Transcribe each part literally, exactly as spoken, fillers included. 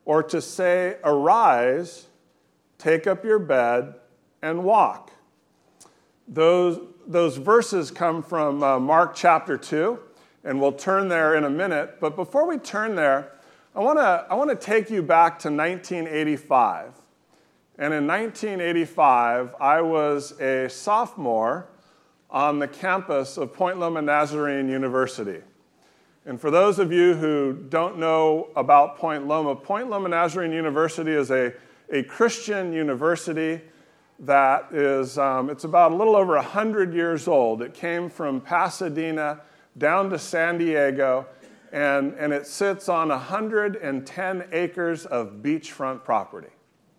or to say, arise, take up your bed, and walk. Those, those verses come from uh, Mark chapter two, and we'll turn there in a minute. But before we turn there, I want to I want to take you back to nineteen eighty-five. And in nineteen eighty-five, I was a sophomore on the campus of Point Loma Nazarene University. And for those of you who don't know about Point Loma, Point Loma Nazarene University is a, a Christian university that is, um, it's about a little over one hundred years old. It came from Pasadena down to San Diego, and, and it sits on one hundred ten acres of beachfront property.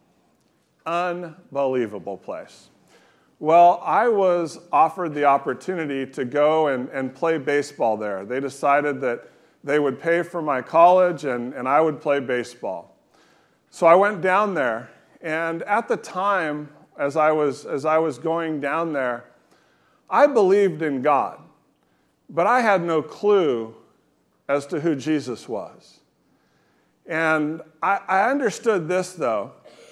Unbelievable place. Well, I was offered the opportunity to go and, and play baseball there. They decided that they would pay for my college and, and I would play baseball. So I went down there, and at the time, as I was as I was going down there, I believed in God, but I had no clue as to who Jesus was. And I, I understood this, though.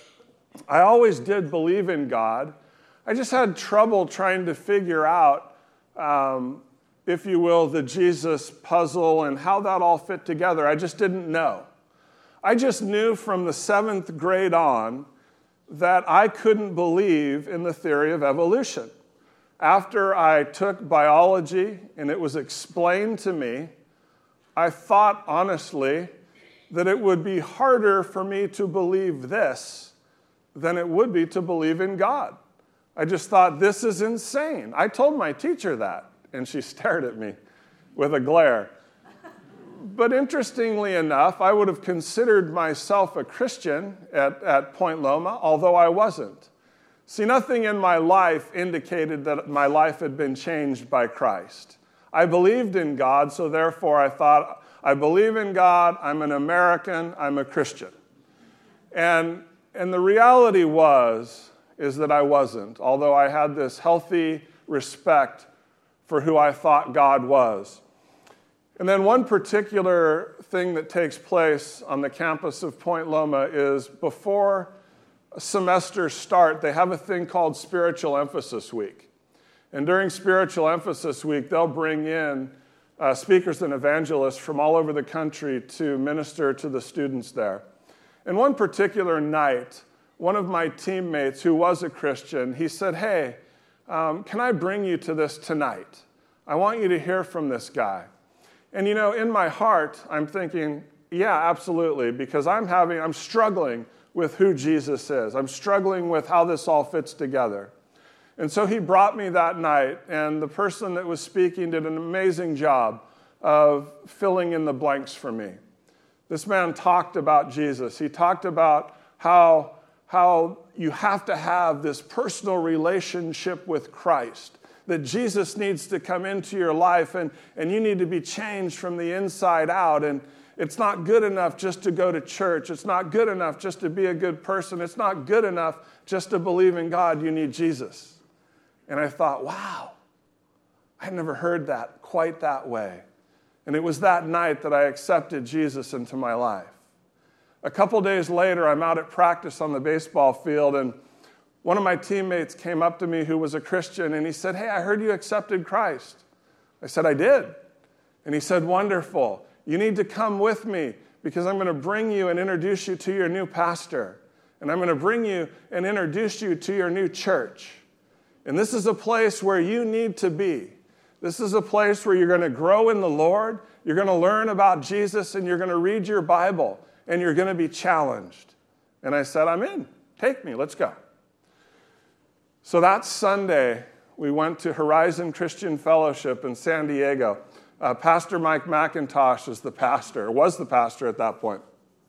I always did believe in God. I just had trouble trying to figure out, um, if you will, the Jesus puzzle and how that all fit together. I just didn't know. I just knew from the seventh grade on that I couldn't believe in the theory of evolution. After I took biology and it was explained to me, I thought honestly that it would be harder for me to believe this than it would be to believe in God. I just thought, this is insane. I told my teacher that, and she stared at me with a glare. But interestingly enough, I would have considered myself a Christian at, at Point Loma, although I wasn't. See, nothing in my life indicated that my life had been changed by Christ. I believed in God, so therefore I thought, I believe in God, I'm an American, I'm a Christian. And, and the reality was, is that I wasn't, although I had this healthy respect for who I thought God was. And then one particular thing that takes place on the campus of Point Loma is before semesters start, they have a thing called Spiritual Emphasis Week. And during Spiritual Emphasis Week, they'll bring in uh, speakers and evangelists from all over the country to minister to the students there. And one particular night, one of my teammates who was a Christian, he said, hey, um, can I bring you to this tonight? I want you to hear from this guy. And, you know, in my heart, I'm thinking, yeah, absolutely, because I'm having, I'm struggling with who Jesus is. I'm struggling with how this all fits together. And so he brought me that night, and the person that was speaking did an amazing job of filling in the blanks for me. This man talked about Jesus. He talked about how, how you have to have this personal relationship with Christ, that Jesus needs to come into your life, and, and you need to be changed from the inside out. And it's not good enough just to go to church. It's not good enough just to be a good person. It's not good enough just to believe in God. You need Jesus. And I thought, wow, I had never heard that quite that way. And it was that night that I accepted Jesus into my life. A couple days later, I'm out at practice on the baseball field, and one of my teammates came up to me who was a Christian, and he said, hey, I heard you accepted Christ. I said, I did. And he said, wonderful. You need to come with me because I'm going to bring you and introduce you to your new pastor. And I'm going to bring you and introduce you to your new church. And this is a place where you need to be. This is a place where you're going to grow in the Lord. You're going to learn about Jesus, and you're going to read your Bible, and you're going to be challenged. And I said, I'm in. Take me. Let's go. So that Sunday, we went to Horizon Christian Fellowship in San Diego. Uh, Pastor Mike McIntosh is the pastor, was the pastor at that point.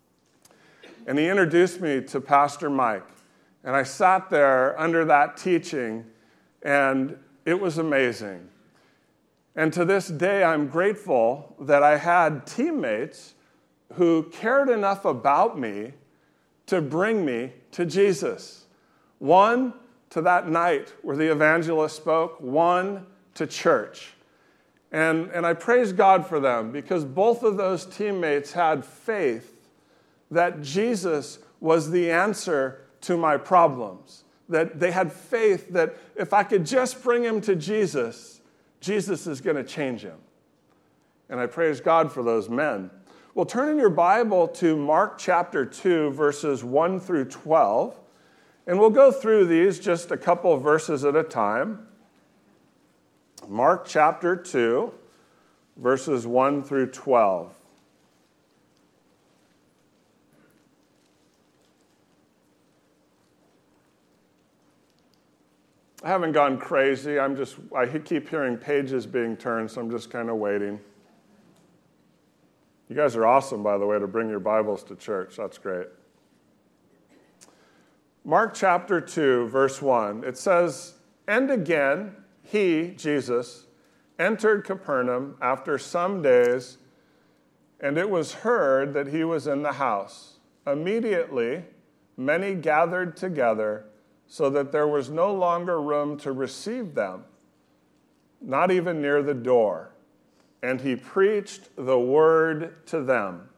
And he introduced me to Pastor Mike. And I sat there under that teaching, and it was amazing. And to this day, I'm grateful that I had teammates who cared enough about me to bring me to Jesus. One, to that night where the evangelist spoke, one to church. And, and I praise God for them because both of those teammates had faith that Jesus was the answer to my problems. That they had faith that if I could just bring him to Jesus, Jesus is going to change him. And I praise God for those men. Well, turn in your Bible to Mark chapter two, verses one through twelve. And we'll go through these just a couple of verses at a time. Mark chapter two, verses one through twelve. I haven't gone crazy. I'm just, I keep hearing pages being turned, so I'm just kind of waiting. You guys are awesome, by the way, to bring your Bibles to church. That's great. Mark chapter two, verse one. It says, "And again, he, Jesus, entered Capernaum after some days, and it was heard that he was in the house. Immediately, many gathered together, so that there was no longer room to receive them, not even near the door. And he preached the word to them."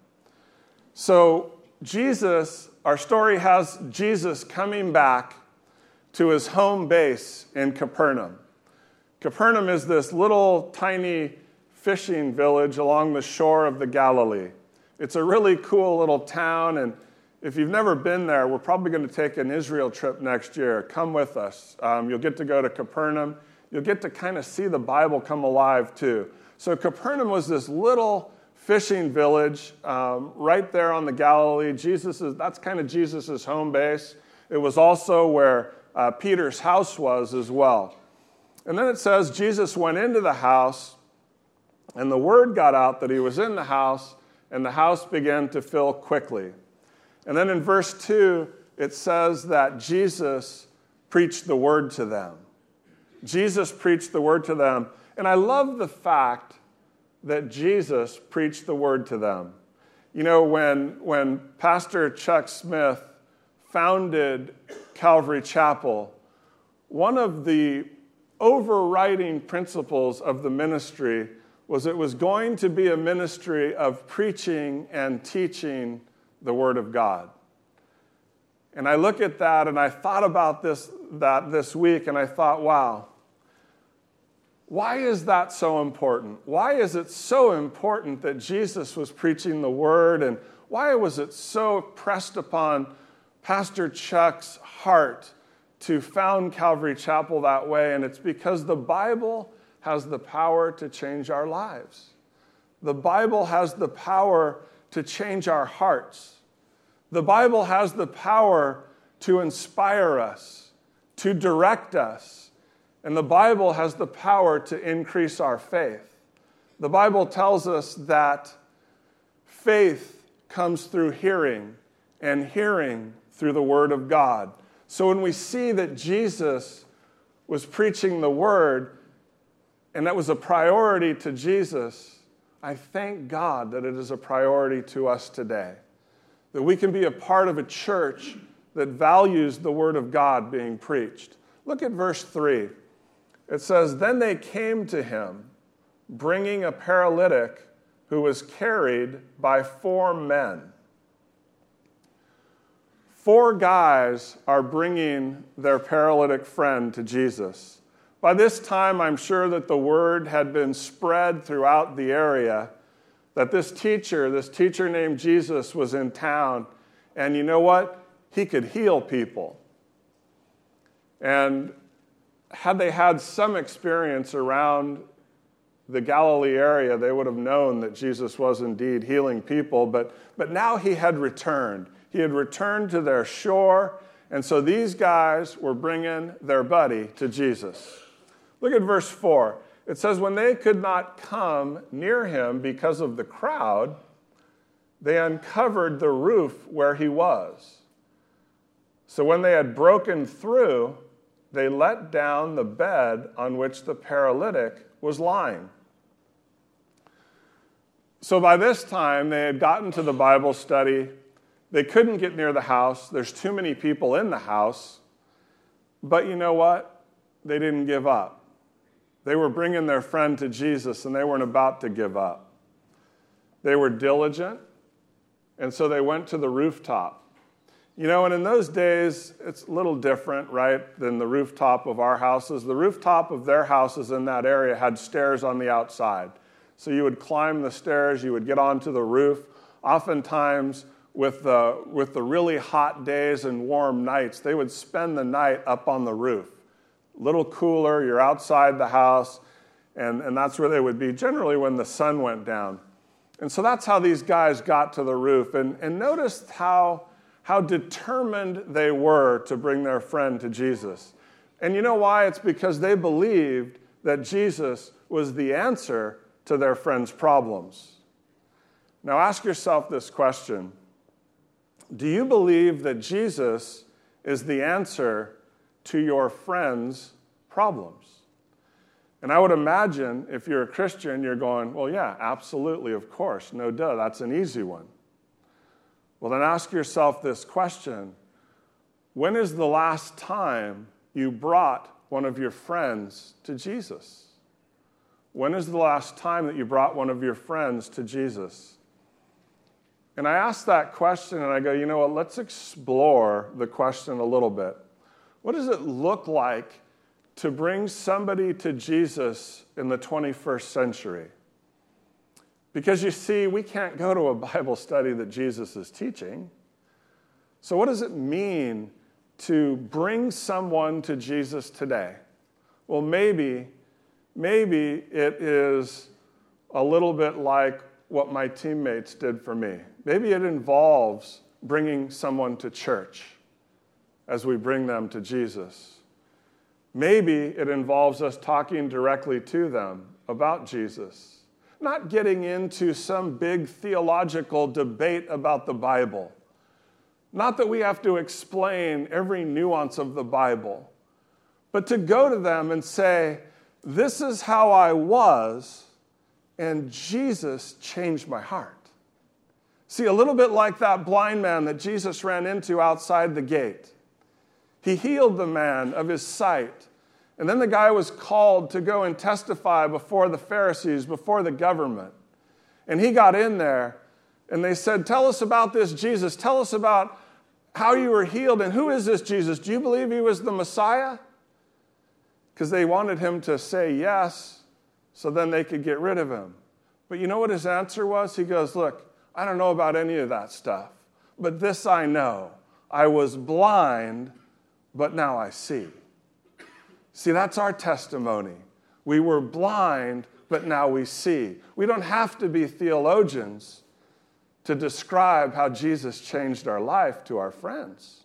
So Jesus, our story has Jesus coming back to his home base in Capernaum. Capernaum is this little tiny fishing village along the shore of the Galilee. It's a really cool little town, and if you've never been there, we're probably going to take an Israel trip next year. Come with us. Um, you'll get to go to Capernaum. You'll get to kind of see the Bible come alive too. So Capernaum was this little fishing village um, right there on the Galilee. Jesus is, that's kind of Jesus' home base. It was also where uh, Peter's house was as well. And then it says Jesus went into the house, and the word got out that he was in the house, and the house began to fill quickly. And then in verse two, it says that Jesus preached the word to them. Jesus preached the word to them. And I love the fact that Jesus preached the word to them. You know, when, when Pastor Chuck Smith founded Calvary Chapel, one of the overriding principles of the ministry was it was going to be a ministry of preaching and teaching the Word of God. And I look at that, and I thought about this that this week, and I thought, wow, why is that so important? Why is it so important that Jesus was preaching the Word, and why was it so pressed upon Pastor Chuck's heart to found Calvary Chapel that way? And it's because the Bible has the power to change our lives. The Bible has the power to change our hearts. The Bible has the power to inspire us, to direct us, and the Bible has the power to increase our faith. The Bible tells us that faith comes through hearing, and hearing through the Word of God. So when we see that Jesus was preaching the Word, and that was a priority to Jesus, I thank God that it is a priority to us today. That we can be a part of a church that values the Word of God being preached. Look at verse three. It says, "Then they came to him, bringing a paralytic who was carried by four men." Four guys are bringing their paralytic friend to Jesus. By this time, I'm sure that the word had been spread throughout the area that this teacher, this teacher named Jesus, was in town. And you know what? He could heal people. And had they had some experience around the Galilee area, they would have known that Jesus was indeed healing people. But, but now he had returned. He had returned to their shore. And so these guys were bringing their buddy to Jesus. Look at verse four. It says, "When they could not come near him because of the crowd, they uncovered the roof where he was. So when they had broken through, they let down the bed on which the paralytic was lying." So by this time, they had gotten to the Bible study. They couldn't get near the house. There's too many people in the house. But you know what? They didn't give up. They were bringing their friend to Jesus, and they weren't about to give up. They were diligent. And so they went to the rooftop. You know, and in those days, it's a little different, right, than the rooftop of our houses. The rooftop of their houses in that area had stairs on the outside. So you would climb the stairs, you would get onto the roof. Oftentimes, with the, with the really hot days and warm nights, they would spend the night up on the roof. A little cooler, you're outside the house, and, and that's where they would be, generally when the sun went down. And so that's how these guys got to the roof. And, and notice how, how determined they were to bring their friend to Jesus. And you know why? It's because they believed that Jesus was the answer to their friend's problems. Now ask yourself this question. Do you believe that Jesus is the answer to your friend's problems? And I would imagine if you're a Christian, you're going, well, yeah, absolutely, of course, no duh, that's an easy one. Well, then ask yourself this question. When is the last time you brought one of your friends to Jesus? When is the last time that you brought one of your friends to Jesus? And I ask that question and I go, you know what, let's explore the question a little bit. What does it look like to bring somebody to Jesus in the twenty-first century? Because you see, we can't go to a Bible study that Jesus is teaching. So what does it mean to bring someone to Jesus today? Well, maybe, maybe it is a little bit like what my teammates did for me. Maybe it involves bringing someone to church as we bring them to Jesus. Maybe it involves us talking directly to them about Jesus, not getting into some big theological debate about the Bible. Not that we have to explain every nuance of the Bible, but to go to them and say, this is how I was, and Jesus changed my heart. See, a little bit like that blind man that Jesus ran into outside the gate. He healed the man of his sight. And then the guy was called to go and testify before the Pharisees, before the government. And he got in there, and they said, tell us about this Jesus. Tell us about how you were healed, and who is this Jesus? Do you believe he was the Messiah? Because they wanted him to say yes, so then they could get rid of him. But you know what his answer was? He goes, look, I don't know about any of that stuff, but this I know. I was blind, but now I see. See, that's our testimony. We were blind, but now we see. We don't have to be theologians to describe how Jesus changed our life to our friends.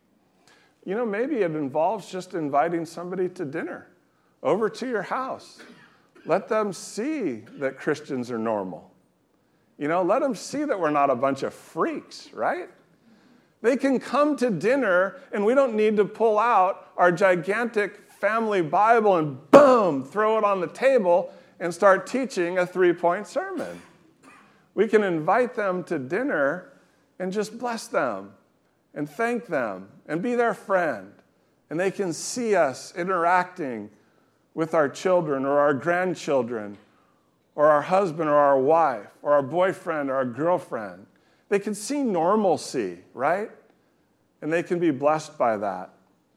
You know, maybe it involves just inviting somebody to dinner, over to your house. Let them see that Christians are normal. You know, let them see that we're not a bunch of freaks, right? They can come to dinner, and we don't need to pull out our gigantic family Bible and boom, throw it on the table and start teaching a three-point sermon. We can invite them to dinner and just bless them and thank them and be their friend. And they can see us interacting with our children or our grandchildren or our husband or our wife or our boyfriend or our girlfriend. They can see normalcy, right? And they can be blessed by that.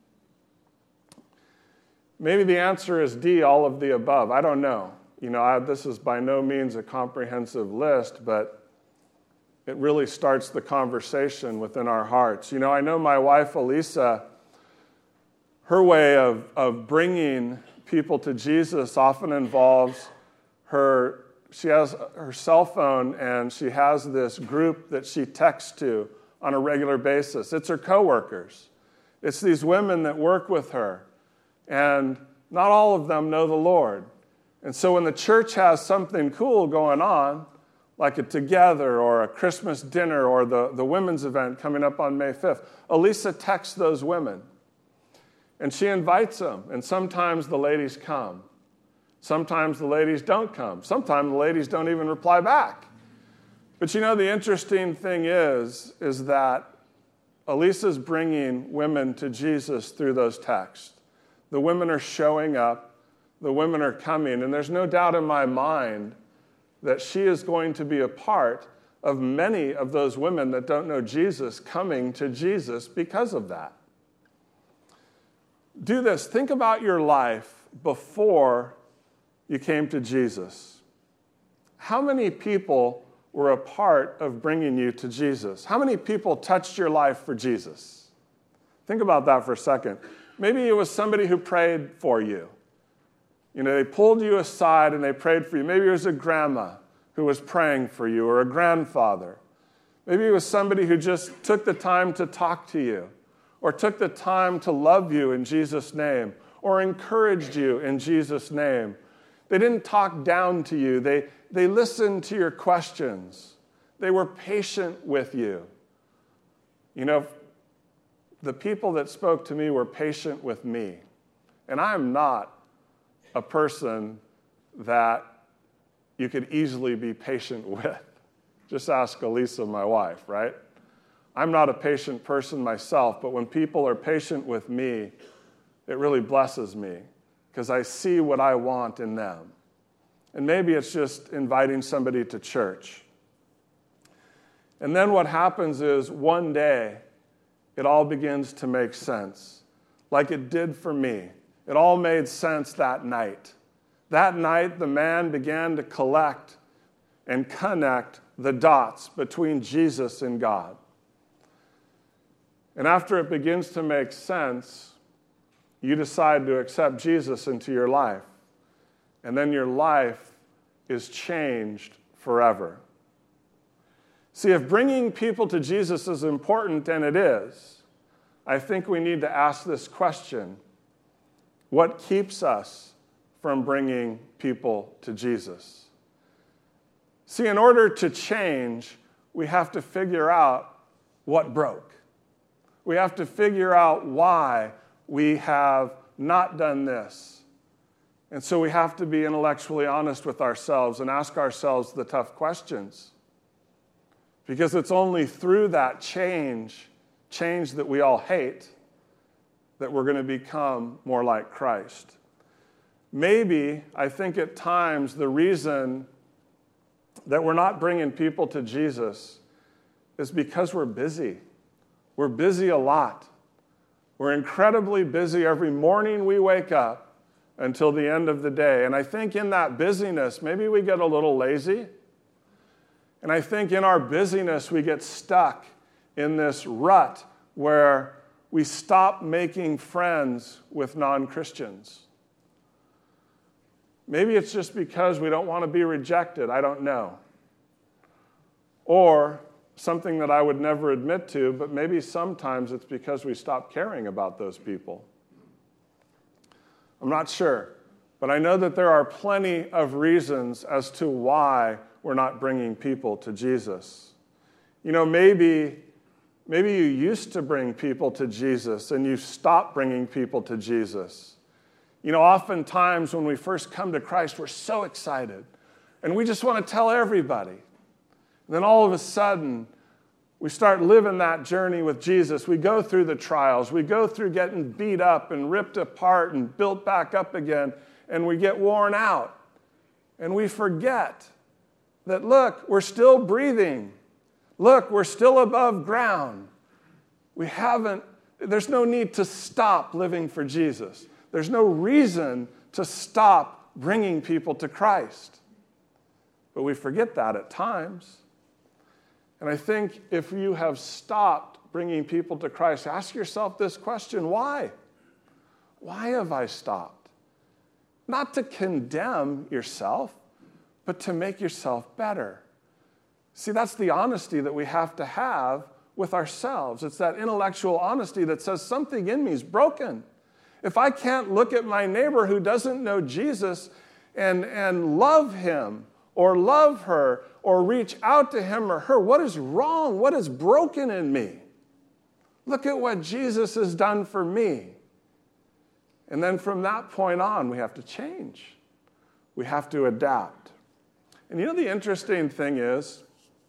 Maybe the answer is D, all of the above. I don't know. You know, I, this is by no means a comprehensive list, but it really starts the conversation within our hearts. You know, I know my wife, Elisa, her way of, of bringing people to Jesus often involves her, she has her cell phone, and she has this group that she texts to on a regular basis. It's her coworkers. It's these women that work with her. And not all of them know the Lord. And so when the church has something cool going on, like a Together or a Christmas dinner or the, the women's event coming up on May fifth, Elisa texts those women. And she invites them. And sometimes the ladies come. Sometimes the ladies don't come. Sometimes the ladies don't even reply back. But you know, the interesting thing is, is that Elisa's bringing women to Jesus through those texts. The women are showing up. The women are coming. And there's no doubt in my mind that she is going to be a part of many of those women that don't know Jesus coming to Jesus because of that. Do this. Think about your life before you came to Jesus. How many people were a part of bringing you to Jesus? How many people touched your life for Jesus? Think about that for a second. Maybe it was somebody who prayed for you. You know, they pulled you aside and they prayed for you. Maybe it was a grandma who was praying for you, or a grandfather. Maybe it was somebody who just took the time to talk to you, or took the time to love you in Jesus' name, or encouraged you in Jesus' name. They didn't talk down to you. They, they listened to your questions. They were patient with you. You know, the people that spoke to me were patient with me. And I am not a person that you could easily be patient with. Just ask Elisa, my wife, right? I'm not a patient person myself, but when people are patient with me, it really blesses me because I see what I want in them. And maybe it's just inviting somebody to church. And then what happens is one day, it all begins to make sense, like it did for me. It all made sense that night. That night, the man began to collect and connect the dots between Jesus and God. And after it begins to make sense, you decide to accept Jesus into your life. And then your life is changed forever. See, if bringing people to Jesus is important, and it is, I think we need to ask this question: what keeps us from bringing people to Jesus? See, in order to change, we have to figure out what broke. We have to figure out why we have not done this. And so we have to be intellectually honest with ourselves and ask ourselves the tough questions. Because it's only through that change, change that we all hate, that we're going to become more like Christ. Maybe, I think at times, the reason that we're not bringing people to Jesus is because we're busy. We're busy a lot. We're incredibly busy every morning we wake up until the end of the day. And I think in that busyness, maybe we get a little lazy. And I think in our busyness, we get stuck in this rut where we stop making friends with non-Christians. Maybe it's just because we don't want to be rejected. I don't know. Or something that I would never admit to, but maybe sometimes it's because we stop caring about those people. I'm not sure, but I know that there are plenty of reasons as to why we're not bringing people to Jesus. You know, maybe, maybe you used to bring people to Jesus and you stopped bringing people to Jesus. You know, oftentimes when we first come to Christ, we're so excited and we just want to tell everybody. And then all of a sudden, we start living that journey with Jesus. We go through the trials. We go through getting beat up and ripped apart and built back up again, and we get worn out. And we forget that, look, we're still breathing. Look, we're still above ground. We haven't, there's no need to stop living for Jesus. There's no reason to stop bringing people to Christ. But we forget that at times. And I think if you have stopped bringing people to Christ, ask yourself this question: why? Why have I stopped? Not to condemn yourself, but to make yourself better. See, that's the honesty that we have to have with ourselves. It's that intellectual honesty that says something in me is broken. If I can't look at my neighbor who doesn't know Jesus and, and love him or love her or reach out to him or her, what is wrong? What is broken in me? Look at what Jesus has done for me. And then from that point on, we have to change. We have to adapt. And you know the interesting thing is,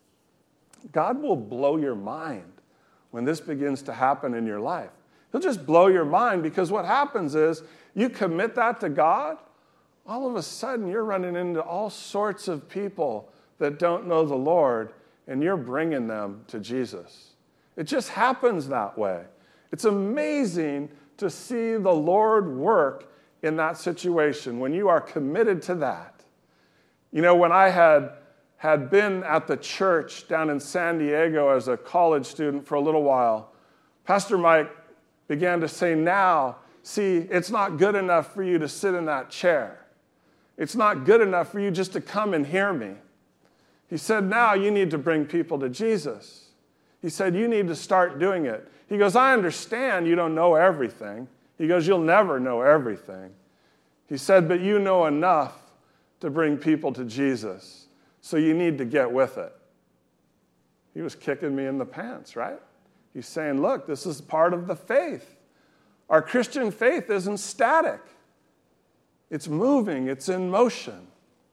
God will blow your mind when this begins to happen in your life. He'll just blow your mind, because what happens is you commit that to God, all of a sudden you're running into all sorts of people that don't know the Lord, and you're bringing them to Jesus. It just happens that way. It's amazing to see the Lord work in that situation when you are committed to that. You know, when I had, had been at the church down in San Diego as a college student for a little while, Pastor Mike began to say, now, see, it's not good enough for you to sit in that chair. It's not good enough for you just to come and hear me. He said, now you need to bring people to Jesus. He said, you need to start doing it. He goes, I understand you don't know everything. He goes, you'll never know everything. He said, but you know enough to bring people to Jesus, so you need to get with it. He was kicking me in the pants, right? He's saying, look, this is part of the faith. Our Christian faith isn't static. It's moving, it's in motion.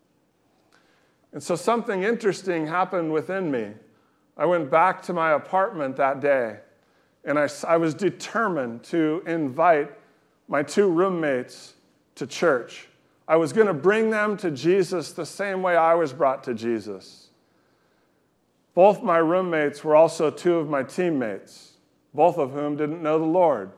And so something interesting happened within me. I went back to my apartment that day, and I, I was determined to invite my two roommates to church. I was going to bring them to Jesus the same way I was brought to Jesus. Both my roommates were also two of my teammates, both of whom didn't know the Lord.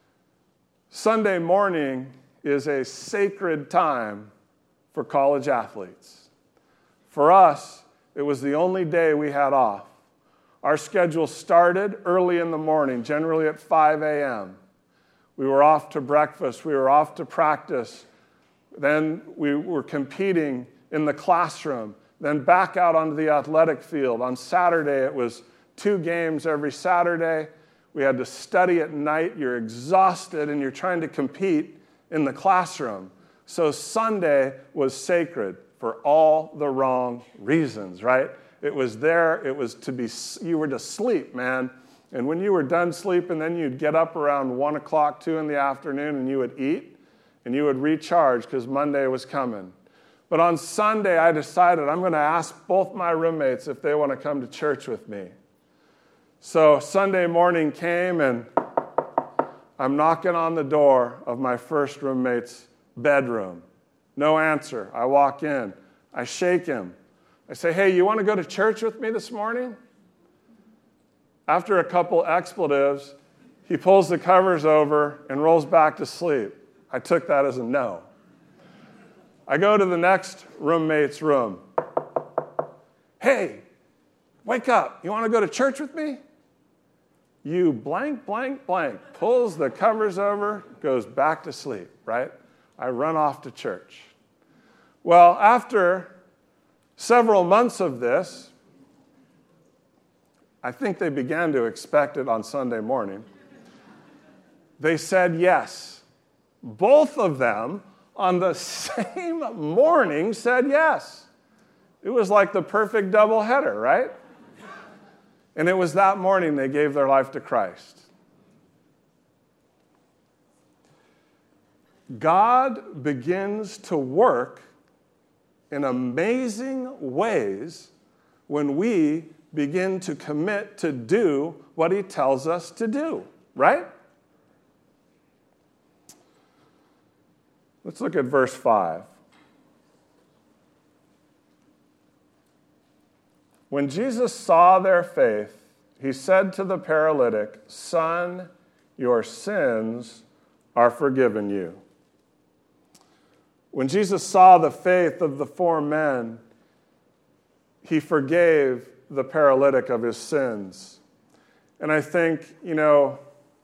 Sunday morning is a sacred time for college athletes. For us, it was the only day we had off. Our schedule started early in the morning, generally at five a.m. We were off to breakfast. We were off to practice. Then we were competing in the classroom. Then back out onto the athletic field. On Saturday, it was two games every Saturday. We had to study at night. You're exhausted, and you're trying to compete in the classroom. So Sunday was sacred for all the wrong reasons, right? It was there. It was to be, you were to sleep, man. And when you were done sleeping, then you'd get up around one o'clock, two in the afternoon, and you would eat, and you would recharge because Monday was coming. But on Sunday, I decided I'm going to ask both my roommates if they want to come to church with me. So Sunday morning came, and I'm knocking on the door of my first roommate's bedroom. No answer. I walk in. I shake him. I say, hey, you want to go to church with me this morning? After a couple expletives, he pulls the covers over and rolls back to sleep. I took that as a no. I go to the next roommate's room. Hey, wake up. You want to go to church with me? You blank, blank, blank. Pulls the covers over, goes back to sleep, right? I run off to church. Well, after several months of this, I think they began to expect it on Sunday morning. They said yes. Both of them on the same morning said yes. It was like the perfect doubleheader, right? And it was that morning they gave their life to Christ. God begins to work in amazing ways when we begin to commit to do what he tells us to do, right? Let's look at verse five. When Jesus saw their faith, he said to the paralytic, "Son, your sins are forgiven you." When Jesus saw the faith of the four men, he forgave the paralytic of his sins. And I think, you know,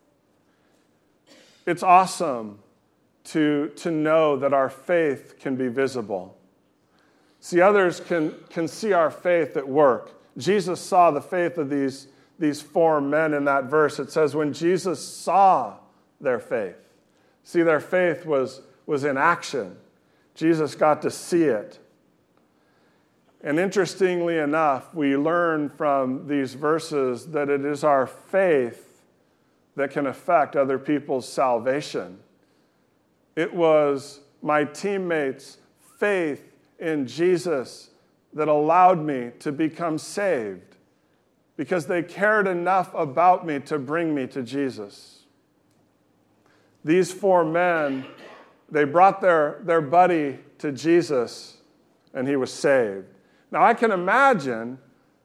it's awesome to, to know that our faith can be visible. See, others can, can see our faith at work. Jesus saw the faith of these, these four men in that verse. It says, when Jesus saw their faith. See, their faith was, was in action. Jesus got to see it. And interestingly enough, we learn from these verses that it is our faith that can affect other people's salvation. It was my teammates' faith in Jesus that allowed me to become saved because they cared enough about me to bring me to Jesus. These four men, they brought their, their buddy to Jesus, and he was saved. Now, I can imagine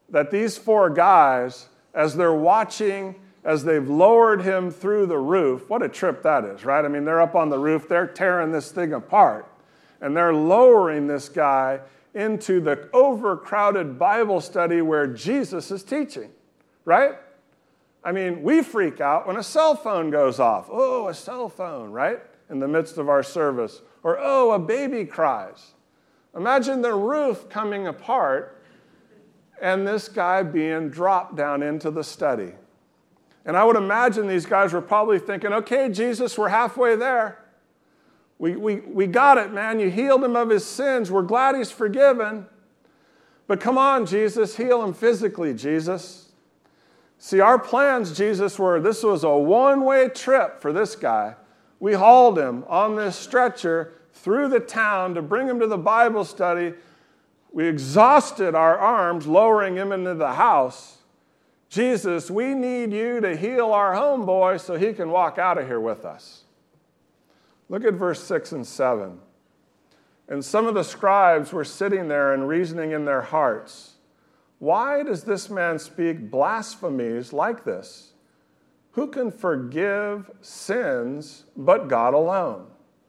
that these four guys, as they're watching, as they've lowered him through the roof, what a trip that is, right? I mean, they're up on the roof, they're tearing this thing apart, and they're lowering this guy into the overcrowded Bible study where Jesus is teaching, right? I mean, we freak out when a cell phone goes off. Oh, a cell phone, right? In the midst of our service. Or, oh, a baby cries. Imagine the roof coming apart and this guy being dropped down into the study. And I would imagine these guys were probably thinking, okay, Jesus, we're halfway there. We, we, we got it, man. You healed him of his sins. We're glad he's forgiven. But come on, Jesus, heal him physically, Jesus. See, our plans, Jesus, were this was a one-way trip for this guy. We hauled him on this stretcher through the town to bring him to the Bible study. We exhausted our arms lowering him into the house. Jesus, we need you to heal our homeboy so he can walk out of here with us. Look at verse six and seven. And some of the scribes were sitting there and reasoning in their hearts, why does this man speak blasphemies like this? Who can forgive sins but God alone?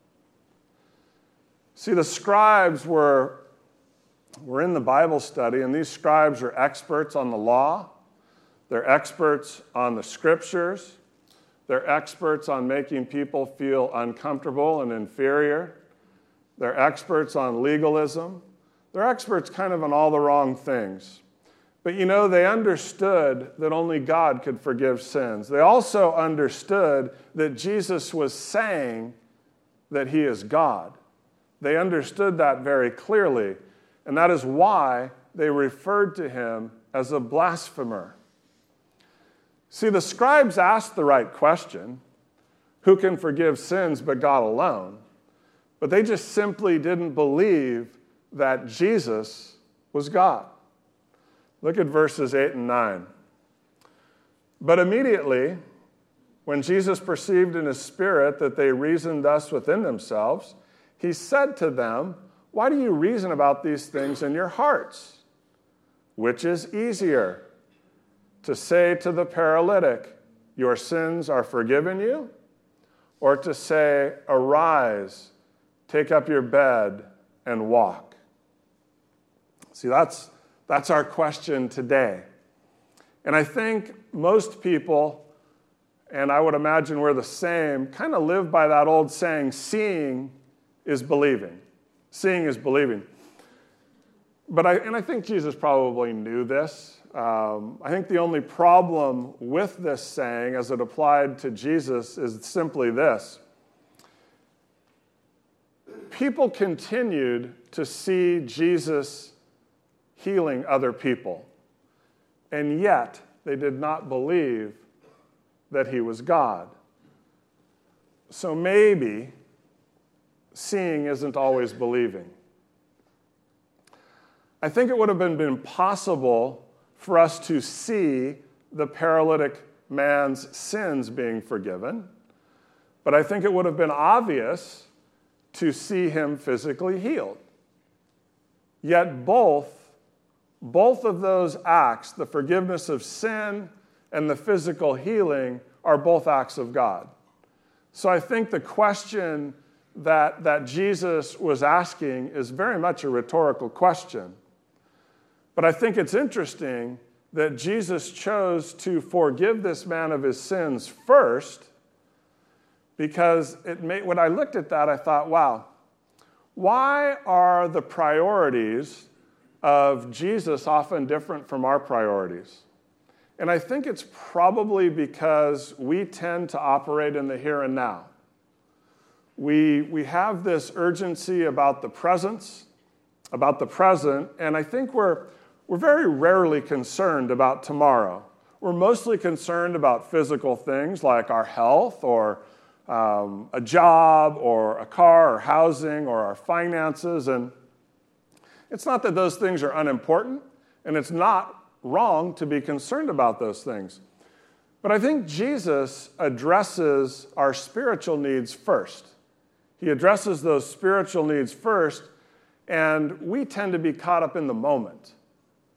See, the scribes were, were in the Bible study, and these scribes are experts on the law. They're experts on the scriptures. They're experts on making people feel uncomfortable and inferior. They're experts on legalism. They're experts kind of on all the wrong things. But you know, they understood that only God could forgive sins. They also understood that Jesus was saying that he is God. They understood that very clearly, and that is why they referred to him as a blasphemer. See, the scribes asked the right question, who can forgive sins but God alone? But they just simply didn't believe that Jesus was God. Look at verses eight and nine. But immediately, when Jesus perceived in his spirit that they reasoned thus within themselves, he said to them, why do you reason about these things in your hearts? Which is easier, to say to the paralytic, your sins are forgiven you? Or to say, arise, take up your bed, and walk? See, that's That's our question today. And I think most people, and I would imagine we're the same, kind of live by that old saying, seeing is believing. Seeing is believing. But I, and I think Jesus probably knew this. Um, I think the only problem with this saying as it applied to Jesus is simply this. People continued to see Jesus healing other people, and yet they did not believe that he was God. So maybe seeing isn't always believing. I think it would have been, been possible for us to see the paralytic man's sins being forgiven, but I think it would have been obvious to see him physically healed. Yet both Both of those acts, the forgiveness of sin and the physical healing, are both acts of God. So I think the question that, that Jesus was asking is very much a rhetorical question. But I think it's interesting that Jesus chose to forgive this man of his sins first, because it made, when I looked at that, I thought, wow, why are the priorities of Jesus often different from our priorities? And I think it's probably because we tend to operate in the here and now. We, we have this urgency about the presence, about the present, and I think we're, we're very rarely concerned about tomorrow. We're mostly concerned about physical things like our health or um, a job or a car or housing or our finances, and it's not that those things are unimportant, and it's not wrong to be concerned about those things. But I think Jesus addresses our spiritual needs first. He addresses those spiritual needs first, and we tend to be caught up in the moment.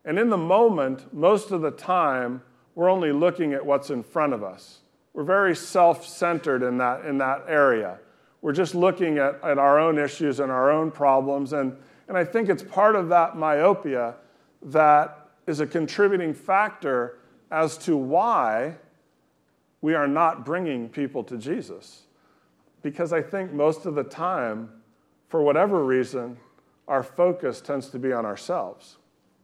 And in the moment, most of the time, we're only looking at what's in front of us. We're very self-centered in that, in that area. We're just looking at, at our own issues and our own problems. And, and I think it's part of that myopia that is a contributing factor as to why we are not bringing people to Jesus. Because I think most of the time, for whatever reason, our focus tends to be on ourselves.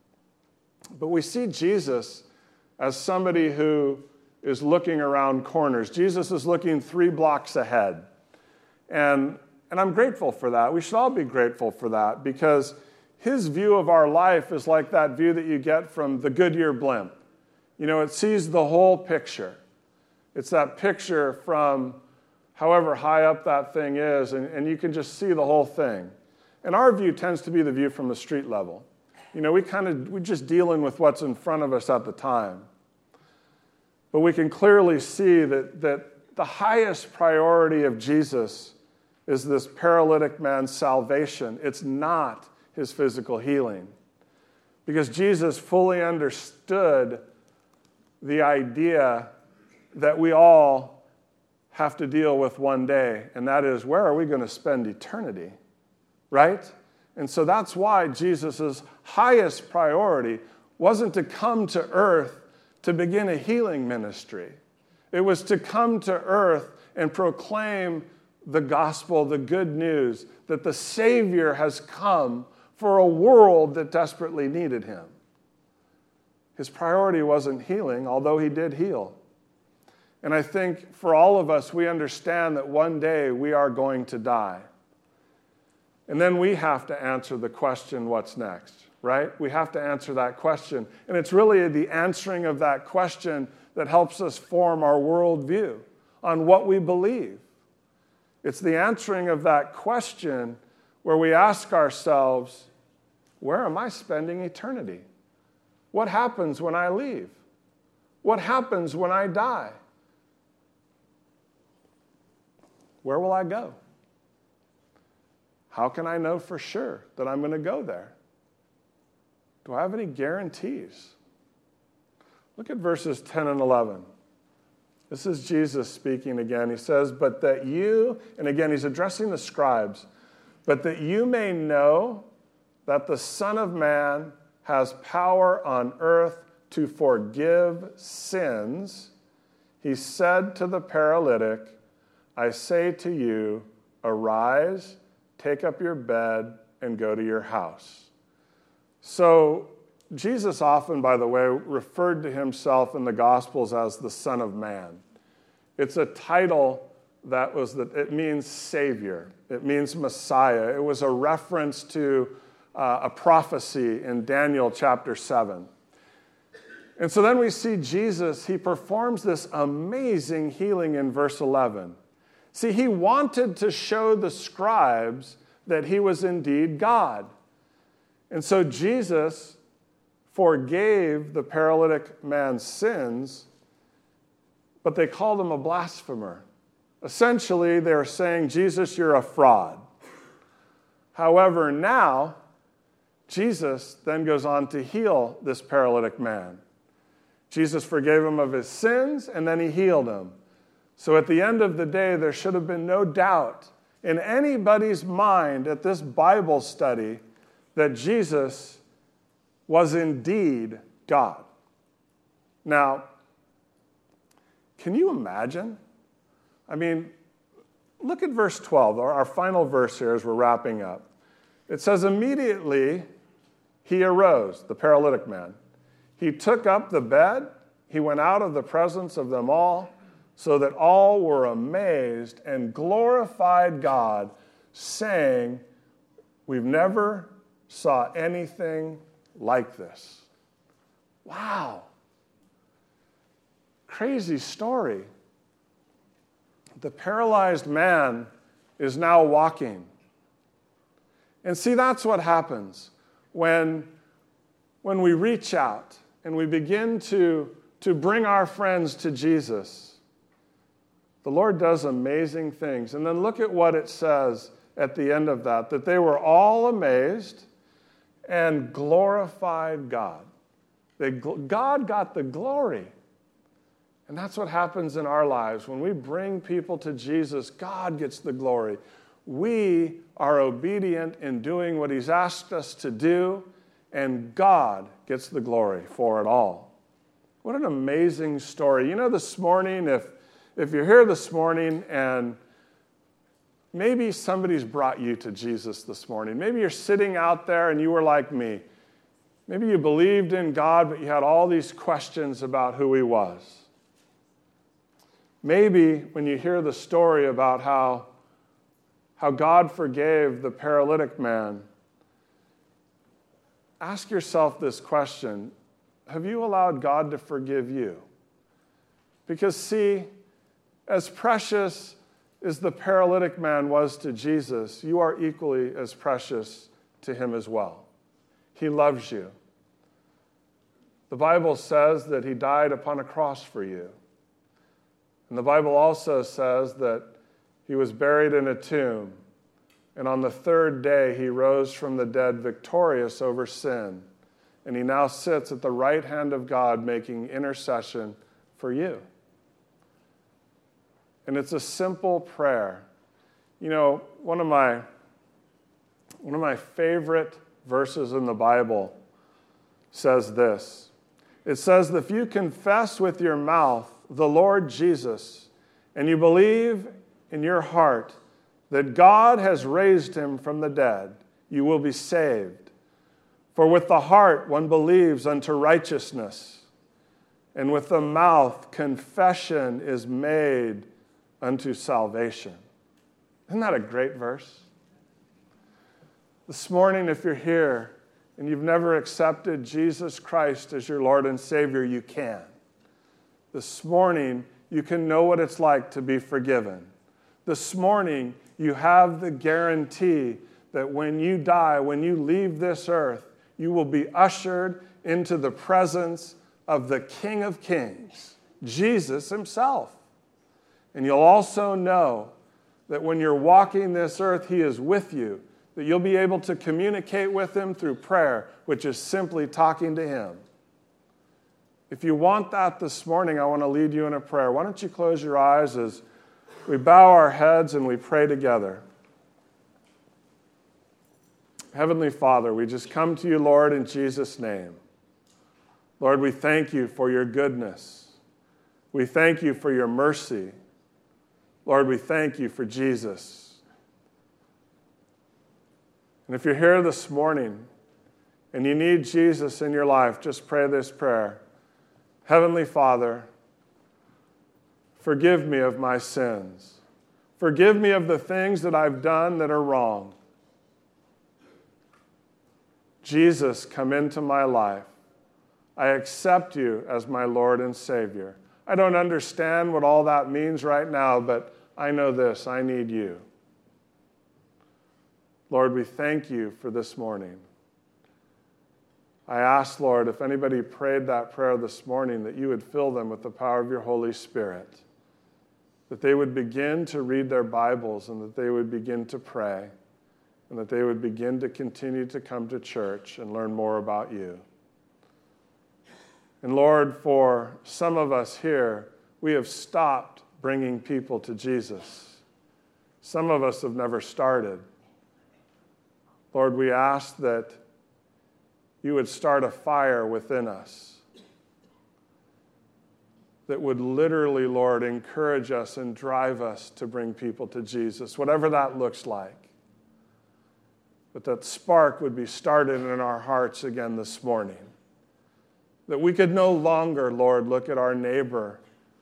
But we see Jesus as somebody who is looking around corners. Jesus is looking three blocks ahead. And, and I'm grateful for that. We should all be grateful for that, because his view of our life is like that view that you get from the Goodyear blimp. You know, it sees the whole picture. It's that picture from however high up that thing is, and, and you can just see the whole thing. And our view tends to be the view from the street level. You know, we kind of, we're just dealing with what's in front of us at the time. But we can clearly see that, that the highest priority of Jesus is this paralytic man's salvation. It's not his physical healing. Because Jesus fully understood the idea that we all have to deal with one day, and that is, where are we going to spend eternity? Right? And so that's why Jesus' highest priority wasn't to come to earth to begin a healing ministry. It was to come to earth and proclaim the gospel, the good news, that the Savior has come for a world that desperately needed him. His priority wasn't healing, although he did heal. And I think for all of us, we understand that one day we are going to die. And then we have to answer the question, what's next, right? We have to answer that question. And it's really the answering of that question that helps us form our worldview on what we believe. It's the answering of that question where we ask ourselves, where am I spending eternity? What happens when I leave? What happens when I die? Where will I go? How can I know for sure that I'm going to go there? Do I have any guarantees? Look at verses ten and eleven. This is Jesus speaking again. He says, but that you, and again, he's addressing the scribes, but that you may know that the Son of Man has power on earth to forgive sins, he said to the paralytic, I say to you, arise, take up your bed, and go to your house. So Jesus often, by the way, referred to himself in the Gospels as the Son of Man. It's a title that was that it means Savior. It means Messiah. It was a reference to uh, a prophecy in Daniel chapter seven. And so then we see Jesus, he performs this amazing healing in verse eleven. See, he wanted to show the scribes that he was indeed God. And so Jesus forgave the paralytic man's sins, but they called him a blasphemer. Essentially, they're saying, Jesus, you're a fraud. However, now, Jesus then goes on to heal this paralytic man. Jesus forgave him of his sins, and then he healed him. So at the end of the day, there should have been no doubt in anybody's mind at this Bible study that Jesus was indeed God. Now, can you imagine? I mean, look at verse twelve, our final verse here as we're wrapping up. It says, immediately he arose, the paralytic man. He took up the bed, he went out of the presence of them all, so that all were amazed and glorified God, saying, we've never saw anything like this. Wow. Crazy story. The paralyzed man is now walking. And see, that's what happens when, when we reach out and we begin to, to bring our friends to Jesus. The Lord does amazing things. And then look at what it says at the end of that, that they were all amazed and glorified God. They, God got the glory. And that's what happens in our lives. When we bring people to Jesus, God gets the glory. We are obedient in doing what he's asked us to do, and God gets the glory for it all. What an amazing story. You know, this morning, if, if you're here this morning and maybe somebody's brought you to Jesus this morning. Maybe you're sitting out there and you were like me. Maybe you believed in God, but you had all these questions about who he was. Maybe when you hear the story about how, how God forgave the paralytic man, ask yourself this question: have you allowed God to forgive you? Because see, as precious as the paralytic man was to Jesus, you are equally as precious to him as well. He loves you. The Bible says that he died upon a cross for you. And the Bible also says that he was buried in a tomb, and on the third day he rose from the dead victorious over sin. And he now sits at the right hand of God making intercession for you. And it's a simple prayer. You know, one of my, one of my favorite verses in the Bible says this. It says that if you confess with your mouth the Lord Jesus, and you believe in your heart that God has raised him from the dead, you will be saved. For with the heart one believes unto righteousness, and with the mouth confession is made unto salvation. Isn't that a great verse? This morning, if you're here and you've never accepted Jesus Christ as your Lord and Savior, you can. This morning, you can know what it's like to be forgiven. This morning, you have the guarantee that when you die, when you leave this earth, you will be ushered into the presence of the King of Kings, Jesus himself. And you'll also know that when you're walking this earth, he is with you, that you'll be able to communicate with him through prayer, which is simply talking to him. If you want that this morning, I want to lead you in a prayer. Why don't you close your eyes as we bow our heads and we pray together. Heavenly Father, we just come to you, Lord, in Jesus' name. Lord, we thank you for your goodness. We thank you for your mercy. Lord, we thank you for Jesus. And if you're here this morning and you need Jesus in your life, just pray this prayer. Heavenly Father, forgive me of my sins. Forgive me of the things that I've done that are wrong. Jesus, come into my life. I accept you as my Lord and Savior. I don't understand what all that means right now, but I know this: I need you. Lord, we thank you for this morning. I ask, Lord, if anybody prayed that prayer this morning, that you would fill them with the power of your Holy Spirit, that they would begin to read their Bibles and that they would begin to pray, and that they would begin to continue to come to church and learn more about you. And Lord, for some of us here, we have stopped bringing people to Jesus. Some of us have never started. Lord, we ask that you would start a fire within us that would literally, Lord, encourage us and drive us to bring people to Jesus, whatever that looks like. But that spark would be started in our hearts again this morning. That we could no longer, Lord, look at our neighbor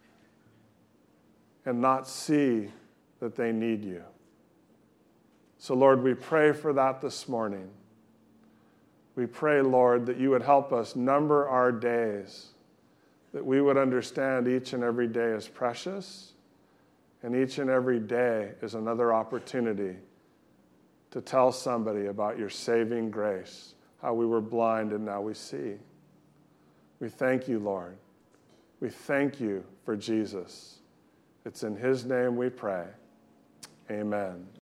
and not see that they need you. So, Lord, we pray for that this morning. We pray, Lord, that you would help us number our days, that we would understand each and every day is precious, and each and every day is another opportunity to tell somebody about your saving grace, how we were blind and now we see. We thank you, Lord. We thank you for Jesus. It's in his name we pray. Amen.